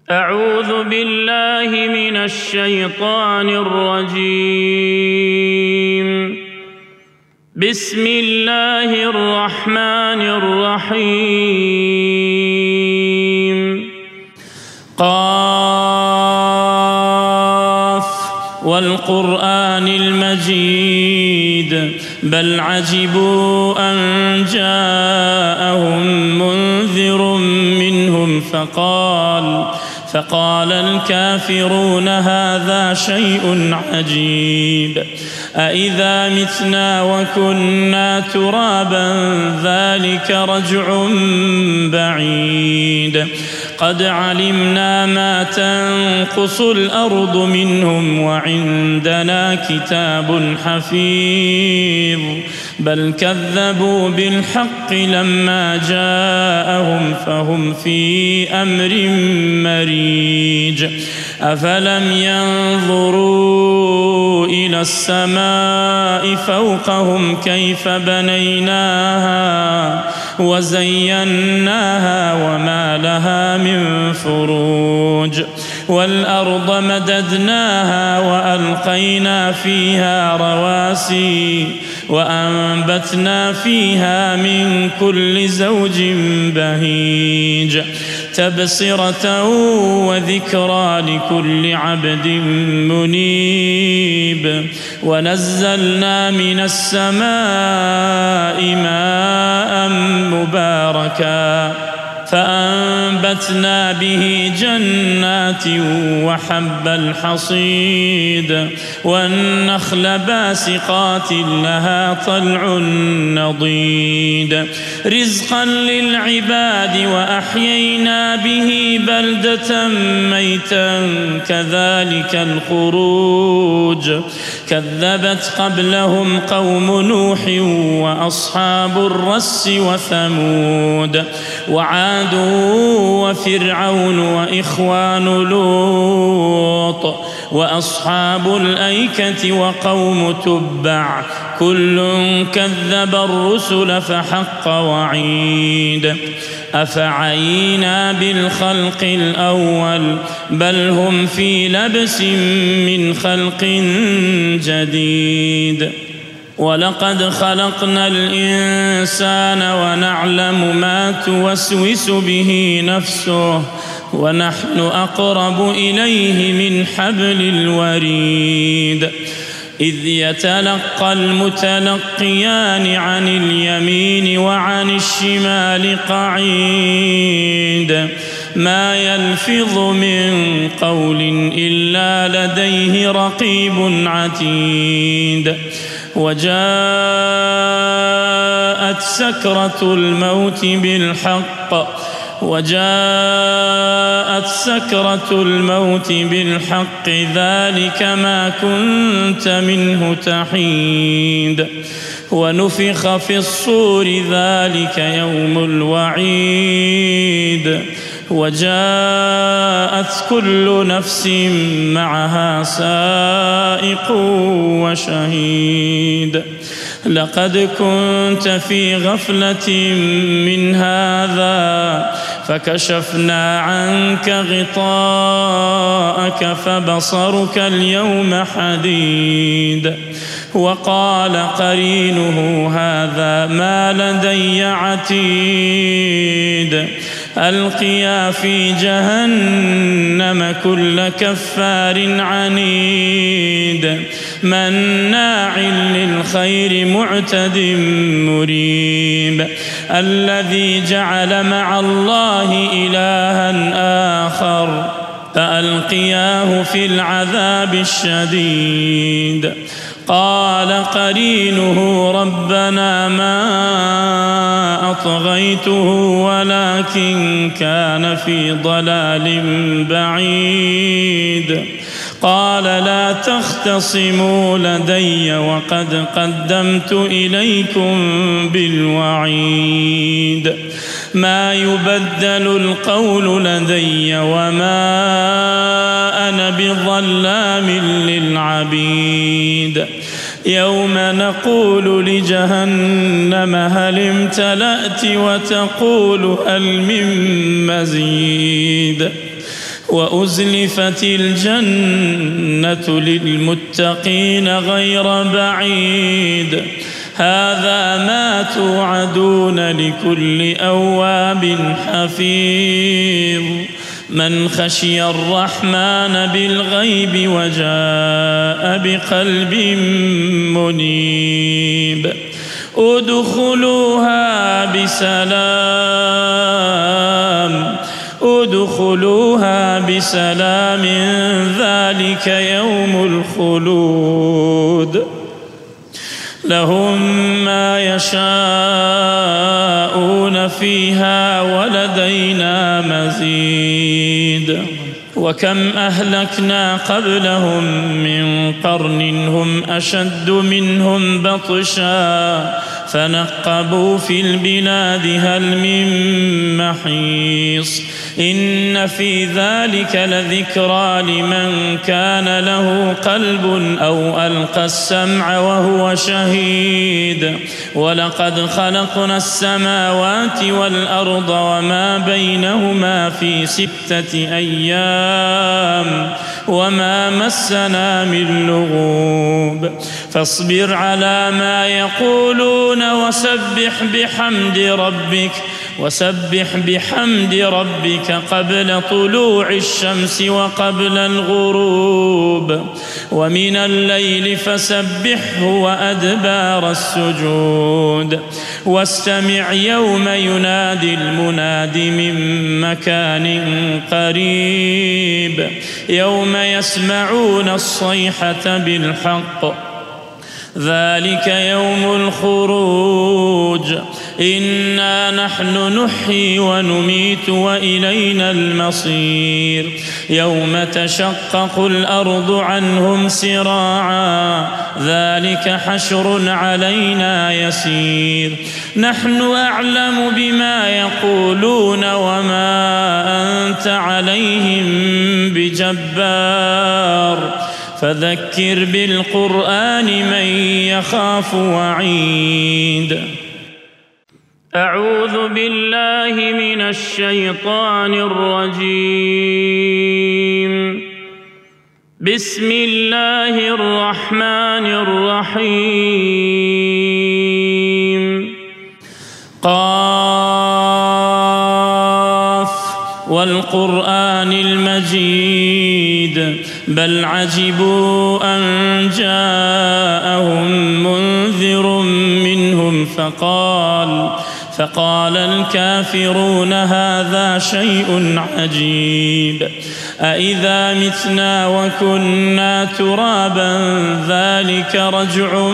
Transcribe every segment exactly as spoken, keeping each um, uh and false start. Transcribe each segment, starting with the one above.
أعوذ بالله من الشيطان الرجيم. بسم الله الرحمن الرحيم. قاف والقرآن المجيد بل عجبوا أن جاءهم منذر منهم فقال فقال الكافرون هذا شيء عجيب أإذا متنا وكنا ترابا ذلك رجع بعيد قد علمنا ما تنقص الأرض منهم وعندنا كتاب حفيظ بل كذبوا بالحق لما جاءهم فهم في أمر مريج أفلم ينظروا إلى السماء فوقهم كيف بنيناها وزيناها وما لها من فروج والأرض مددناها وألقينا فيها رواسي وأنبتنا فيها من كل زوج بهيج تبصرة وذكرى لكل عبد منيب ونزلنا من السماء ماء مباركا فأنبتنا به جنات وحب الحصيد والنخل باسقات لها طلع نضيد رزقا للعباد وأحيينا به بلدة ميتا كذلك الخروج كذبت قبلهم قوم نوح وأصحاب الرس وثمود وعاد وفرعون وإخوان لوط وأصحاب الأيكة وقوم تبع كل كذب الرسل فحق وعيد أفعينا بالخلق الأول بل هم في لبس من خلق جديد ولقد خلقنا الإنسان ونعلم ما توسوس به نفسه ونحن أقرب إليه من حبل الوريد إذ يتلقى المتلقيان عن اليمين وعن الشمال قعيد ما يلفظ من قول إلا لديه رقيب عتيد وجاءت سكرة الموت بالحق وجاءت سكرة الموت بالحق ذلك ما كنت منه تحيد ونفخ في الصور ذلك يوم الوعيد وجاءت كل نفس معها سائق وشهيد لقد كنت في غفلة من هذا فكشفنا عنك غطاءك فبصرك اليوم حديد وقال قرينه هذا ما لدي عتيد ألقيا في جهنم كل كفار عنيد مناع للخير معتد مريب الذي جعل مع الله إلها آخر فألقياه في العذاب الشديد قال قرينه ربنا ما أطغيته ولكن كان في ضلال بعيد قال لا تختصموا لدي وقد قدمت إليكم بالوعيد ما يبدل القول لدي وما أنا بظلام للعبيد يوم نقول لجهنم هل امتلأت وتقول هل من مزيد وأزلفت الجنة للمتقين غير بعيد هذا ما توعدون لكل أواب حفيظ من خشي الرحمن بالغيب وجاء بقلب منيب ادخلوها بسلام ادخلوها بسلام ذلك يوم الخلود لهم ما يشاءون فيها ولدينا مزيد وكم أهلكنا قبلهم من قرن هم أشد منهم بطشا فنقبوا في البلاد هل من محيص إن في ذلك لذكرى لمن كان له قلب أو ألقى السمع وهو شهيد ولقد خلقنا السماوات والأرض وما بينهما في ستة أيام وما مسنا من لغوب فاصبر على ما يقولون وسبح بحمد ربك وسبح بحمد ربك قبل طلوع الشمس وقبل الغروب ومن الليل فسبحه وأدبار السجود واستمع يوم ينادي المناد من مكان قريب يوم يسمعون الصيحة بالحق ذلك يوم الخروج إنا نحن نحيي ونميت وإلينا المصير يوم تشقق الأرض عنهم سراعا ذلك حشر علينا يسير نحن أعلم بما يقولون وما أنت عليهم بجبار فذكر بالقرآن من يخاف وعيد أعوذ بالله من الشيطان الرجيم بسم الله الرحمن الرحيم قاف والقرآن المجيد بل عجبوا أن جاءهم منذر منهم فقال فقال الكافرون هذا شيء عجيب أإذا متنا وكنا ترابا ذلك رجع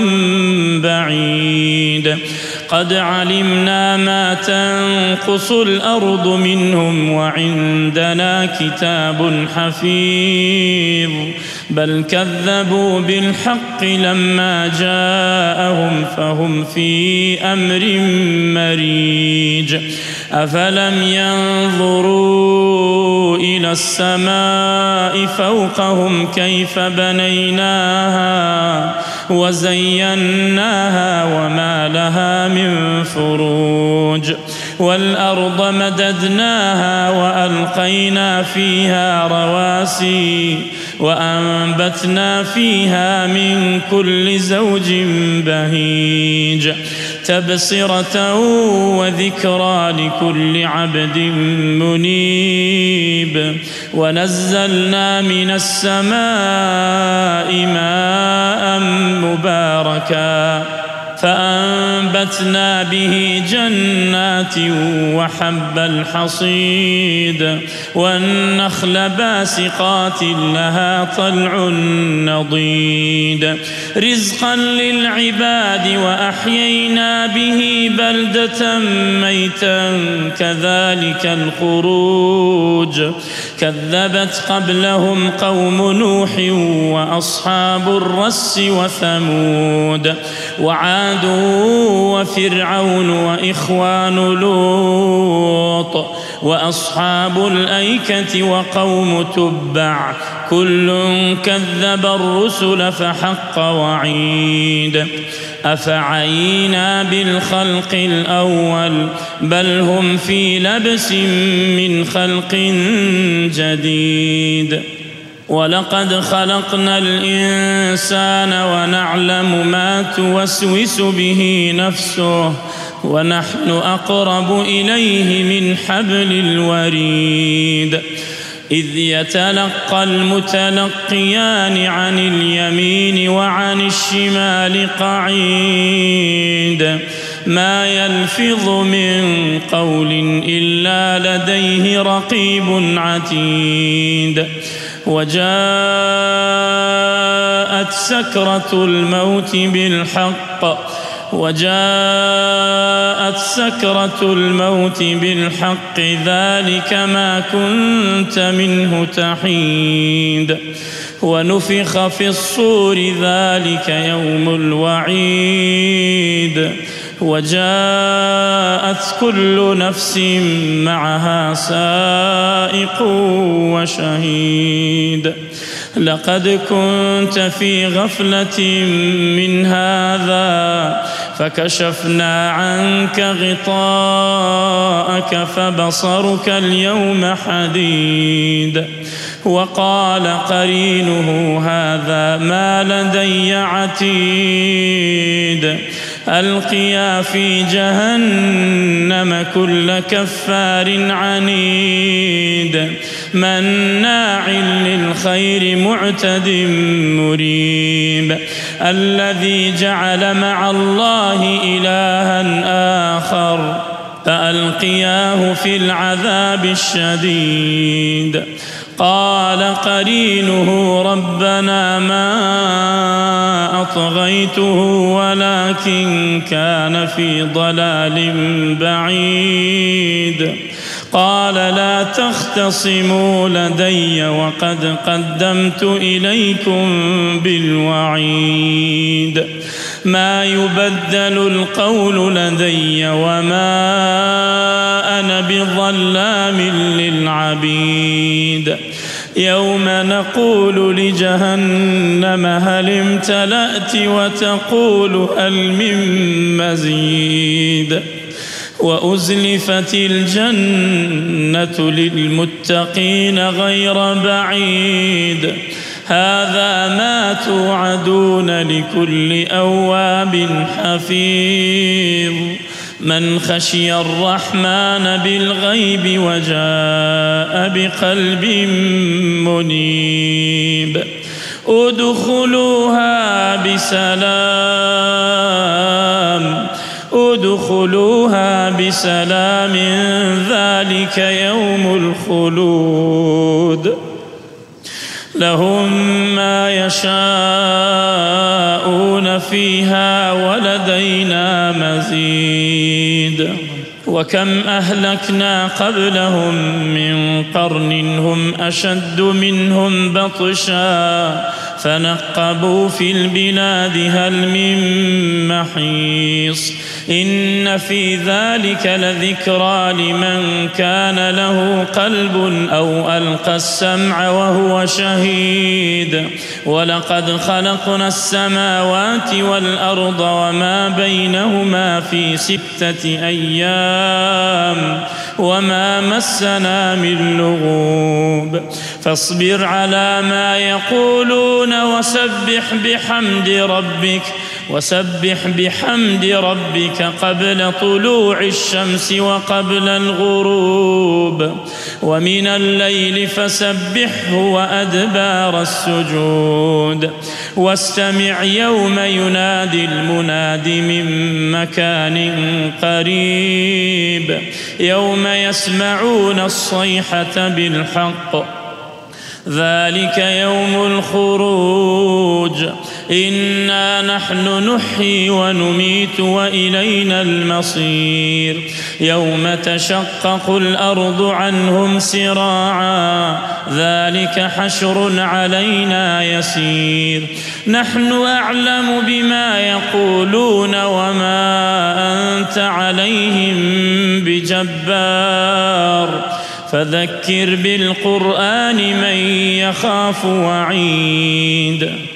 بعيد قد علمنا ما تنقص الأرض منهم وعندنا كتاب حفيظ بل كذبوا بالحق لما جاءهم فهم في أمر مريج أفلم ينظروا إلى السماء فوقهم كيف بنيناها وزيناها وما لها من فروج والأرض مددناها وألقينا فيها رواسي وأنبتنا فيها من كل زوج بهيج تبصرة وذكرى لكل عبد منيب ونزلنا من السماء ماء مباركا فأنبتنا به جنات وحب الحصيد والنخل باسقات لها طلع نضيد رزقا للعباد وأحيينا به بلدة ميتا كذلك الخروج كذبت قبلهم قوم نوح وأصحاب الرس وثمود وعاد وفرعون وإخوان لوط وأصحاب الأيكة وقوم تبع كل كذب الرسل فحق وعيد أفعينا بالخلق الأول بل هم في لبس من خلق جديد ولقد خلقنا الإنسان ونعلم ما توسوس به نفسه ونحن أقرب إليه من حبل الوريد إذ يتلقى المتلقيان عن اليمين وعن الشمال قعيد ما يلفظ من قول إلا لديه رقيب عتيد وجاءت سكرة الموت بالحق وجاءت سكرة الموت بالحق ذلك ما كنت منه تحيد ونفخ في الصور ذلك يوم الوعيد وجاءت كل نفس معها سائق وشهيد لقد كنت في غفلة من هذا فكشفنا عنك غطاءك فبصرك اليوم حديد وقال قرينه هذا ما لدي عتيد ألقيا في جهنم كل كفار عنيد مناع للخير معتد مريب الذي جعل مع الله إلها آخر فألقياه في العذاب الشديد قال قرينه ربنا ما أطغيته ولكن كان في ضلال بعيد قال لا تختصموا لدي وقد قدمت إليكم بالوعيد ما يبدل القول لدي وما أنا بظلام للعبيد يوم نقول لجهنم هل امتلأت وتقول هل من مزيد وأزلفت الجنة للمتقين غير بعيد هذا ما توعدون لكل أواب حفيظ من خشي الرحمن بالغيب وجاء بقلب منيب ادخلوها بسلام ادخلوها بسلام ذلك يوم الخلود لهم ما يشاءون فيها ولدينا مزيد وكم أهلكنا قبلهم من قرن هم أشد منهم بطشا فنقبوا في البلاد هل من محيص إن في ذلك لذكرى لمن كان له قلب أو ألقى السمع وهو شهيد ولقد خلقنا السماوات والأرض وما بينهما في ستة أيام وما مسنا من لغوب فاصبر على ما يقولون وسبح بحمد ربك وسبح بحمد ربك قبل طلوع الشمس وقبل الغروب ومن الليل فسبحه وأدبار السجود واستمع يوم ينادي المناد من مكان قريب يوم يسمعون الصيحة بالحق ذلك يوم الخروج إنا نحن نحيي ونميت وإلينا المصير يوم تشقق الأرض عنهم سراعا ذلك حشر علينا يسير نحن أعلم بما يقولون وما أنت عليهم بجبار فذكر بالقرآن من يخاف وعيد.